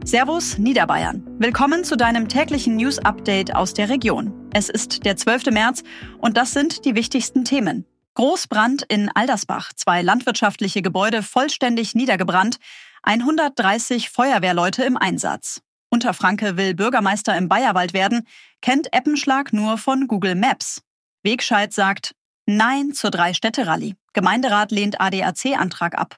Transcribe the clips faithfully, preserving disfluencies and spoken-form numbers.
Servus Niederbayern. Willkommen zu deinem täglichen News-Update aus der Region. Es ist der zwölfte März und das sind die wichtigsten Themen. Großbrand in Aldersbach, zwei landwirtschaftliche Gebäude vollständig niedergebrannt, hundertdreißig Feuerwehrleute im Einsatz. Unterfranke will Bürgermeister im Bayerwald werden, kennt Eppenschlag nur von Google Maps. Wegscheid sagt Nein zur Drei-Städte-Rallye. Gemeinderat lehnt A D A C-Antrag ab.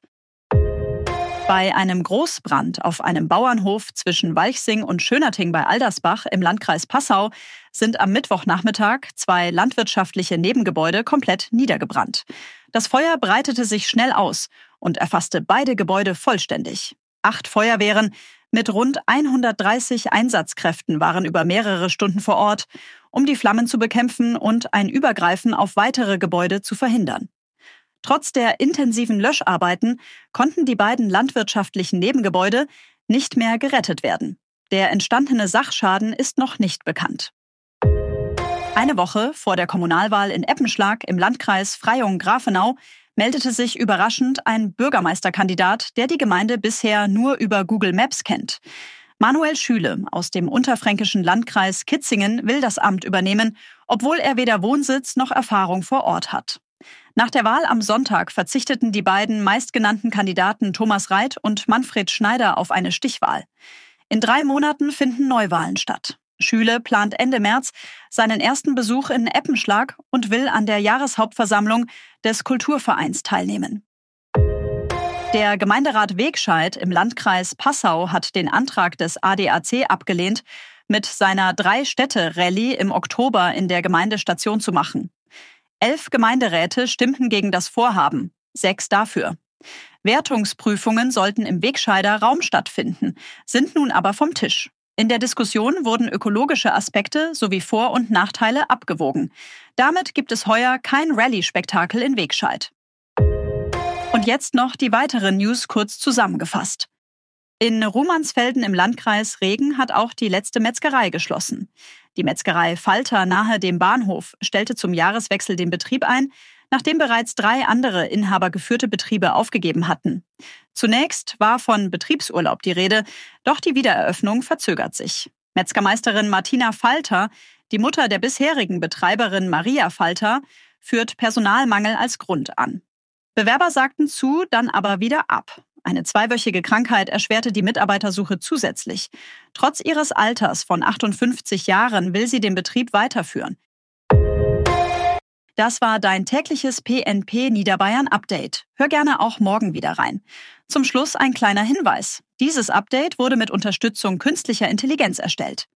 Bei einem Großbrand auf einem Bauernhof zwischen Walchsing und Schönerting bei Aldersbach im Landkreis Passau sind am Mittwochnachmittag zwei landwirtschaftliche Nebengebäude komplett niedergebrannt. Das Feuer breitete sich schnell aus und erfasste beide Gebäude vollständig. Acht Feuerwehren mit rund hundertdreißig Einsatzkräften waren über mehrere Stunden vor Ort, um die Flammen zu bekämpfen und ein Übergreifen auf weitere Gebäude zu verhindern. Trotz der intensiven Löscharbeiten konnten die beiden landwirtschaftlichen Nebengebäude nicht mehr gerettet werden. Der entstandene Sachschaden ist noch nicht bekannt. Eine Woche vor der Kommunalwahl in Eppenschlag im Landkreis Freyung-Grafenau meldete sich überraschend ein Bürgermeisterkandidat, der die Gemeinde bisher nur über Google Maps kennt. Manuel Schüle aus dem unterfränkischen Landkreis Kitzingen will das Amt übernehmen, obwohl er weder Wohnsitz noch Erfahrung vor Ort hat. Nach der Wahl am Sonntag verzichteten die beiden meistgenannten Kandidaten Thomas Reit und Manfred Schneider auf eine Stichwahl. In drei Monaten finden Neuwahlen statt. Schüle plant Ende März seinen ersten Besuch in Eppenschlag und will an der Jahreshauptversammlung des Kulturvereins teilnehmen. Der Gemeinderat Wegscheid im Landkreis Passau hat den Antrag des A D A C abgelehnt, mit seiner Drei-Städte-Rallye im Oktober in der Gemeinde Station zu machen. Elf Gemeinderäte stimmten gegen das Vorhaben, sechs dafür. Wertungsprüfungen sollten im Wegscheider Raum stattfinden, sind nun aber vom Tisch. In der Diskussion wurden ökologische Aspekte sowie Vor- und Nachteile abgewogen. Damit gibt es heuer kein Rallye-Spektakel in Wegscheid. Und jetzt noch die weiteren News kurz zusammengefasst. In Rumansfelden im Landkreis Regen hat auch die letzte Metzgerei geschlossen. Die Metzgerei Falter nahe dem Bahnhof stellte zum Jahreswechsel den Betrieb ein, nachdem bereits drei andere inhabergeführte Betriebe aufgegeben hatten. Zunächst war von Betriebsurlaub die Rede, doch die Wiedereröffnung verzögert sich. Metzgermeisterin Martina Falter, die Mutter der bisherigen Betreiberin Maria Falter, führt Personalmangel als Grund an. Bewerber sagten zu, dann aber wieder ab. Eine zweiwöchige Krankheit erschwerte die Mitarbeitersuche zusätzlich. Trotz ihres Alters von achtundfünfzig Jahren will sie den Betrieb weiterführen. Das war dein tägliches P N P Niederbayern Update. Hör gerne auch morgen wieder rein. Zum Schluss ein kleiner Hinweis. Dieses Update wurde mit Unterstützung künstlicher Intelligenz erstellt.